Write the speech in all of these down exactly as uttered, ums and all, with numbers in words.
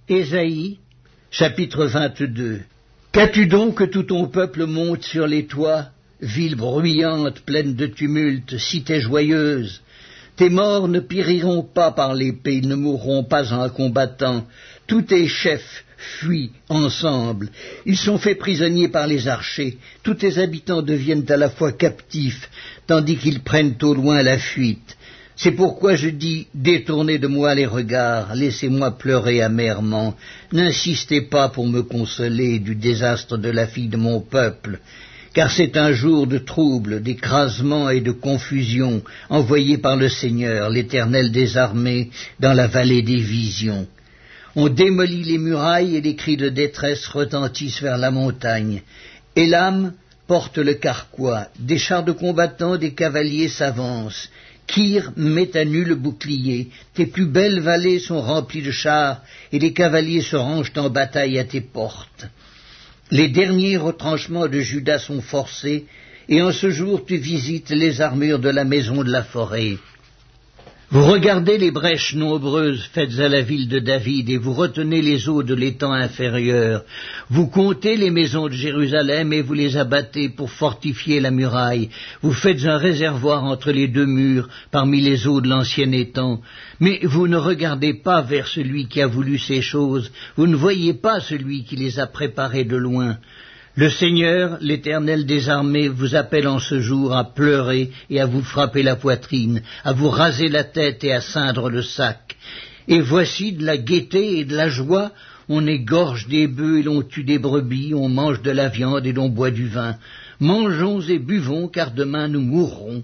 Ésaïe, chapitre vingt-deux. Qu'as-tu donc que tout ton peuple monte sur les toits, ville bruyante, pleine de tumulte, cité joyeuse? Tes morts ne périront pas par l'épée, ils ne mourront pas en combattant. Tous tes chefs fuient ensemble, ils sont faits prisonniers par les archers. Tous tes habitants deviennent à la fois captifs, tandis qu'ils prennent au loin la fuite. C'est pourquoi je dis, détournez de moi les regards, laissez-moi pleurer amèrement. N'insistez pas pour me consoler du désastre de la fille de mon peuple, car c'est un jour de trouble, d'écrasement et de confusion, envoyé par le Seigneur, l'Éternel des armées, dans la vallée des visions. On démolit les murailles et les cris de détresse retentissent vers la montagne. Élam porte le carquois, des chars de combattants, des cavaliers s'avancent. Kir met à nu le bouclier, tes plus belles vallées sont remplies de chars, et les cavaliers se rangent en bataille à tes portes. Les derniers retranchements de Juda sont forcés, et en ce jour tu visites les armures de la maison de la forêt. Vous regardez les brèches nombreuses faites à la ville de David, et vous retenez les eaux de l'étang inférieur. Vous comptez les maisons de Jérusalem, et vous les abattez pour fortifier la muraille. Vous faites un réservoir entre les deux murs, parmi les eaux de l'ancien étang. Mais vous ne regardez pas vers celui qui a voulu ces choses, vous ne voyez pas celui qui les a préparées de loin. Le Seigneur, l'Éternel des armées, vous appelle en ce jour à pleurer et à vous frapper la poitrine, à vous raser la tête et à ceindre le sac. Et voici de la gaieté et de la joie, on égorge des bœufs et l'on tue des brebis, on mange de la viande et l'on boit du vin. Mangeons et buvons, car demain nous mourrons.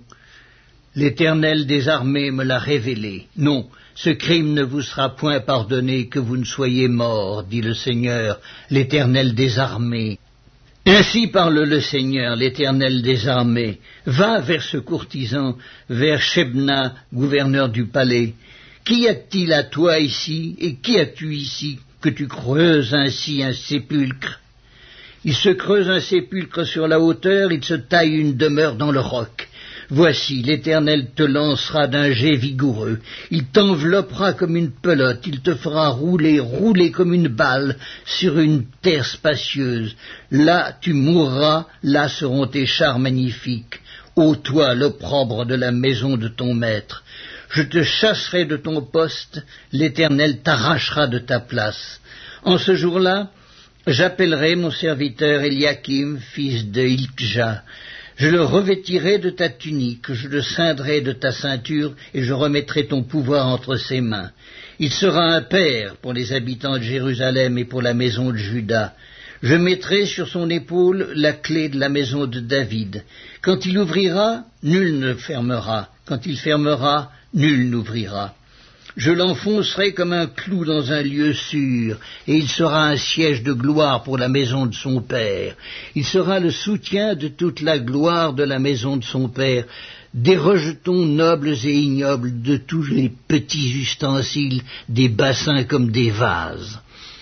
L'Éternel des armées me l'a révélé. Non, ce crime ne vous sera point pardonné, que vous ne soyez morts, dit le Seigneur, l'Éternel des armées. Ainsi parle le Seigneur, l'Éternel des armées. Va vers ce courtisan, vers Shebna, gouverneur du palais. Qu'y a-t-il à toi ici, et qui as-tu ici, que tu creuses ainsi un sépulcre? Il se creuse un sépulcre sur la hauteur, il se taille une demeure dans le roc. Voici, l'Éternel te lancera d'un jet vigoureux, il t'enveloppera comme une pelote, il te fera rouler, rouler comme une balle sur une terre spacieuse. Là tu mourras, là seront tes chars magnifiques. Ô toi, l'opprobre de la maison de ton maître, je te chasserai de ton poste, l'Éternel t'arrachera de ta place. En ce jour-là, j'appellerai mon serviteur Eliakim, fils de Hilkja. Je le revêtirai de ta tunique, je le ceindrai de ta ceinture, et je remettrai ton pouvoir entre ses mains. Il sera un père pour les habitants de Jérusalem et pour la maison de Juda. Je mettrai sur son épaule la clé de la maison de David. Quand il ouvrira, nul ne fermera. Quand il fermera, nul n'ouvrira. Je l'enfoncerai comme un clou dans un lieu sûr, et il sera un siège de gloire pour la maison de son père. Il sera le soutien de toute la gloire de la maison de son père, des rejetons nobles et ignobles, de tous les petits ustensiles, des bassins comme des vases.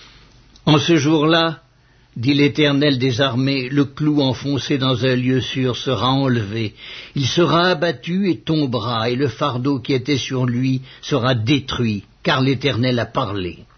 En ce jour-là, dit l'Éternel des armées, le clou enfoncé dans un lieu sûr sera enlevé. Il sera abattu et tombera, et le fardeau qui était sur lui sera détruit, car l'Éternel a parlé.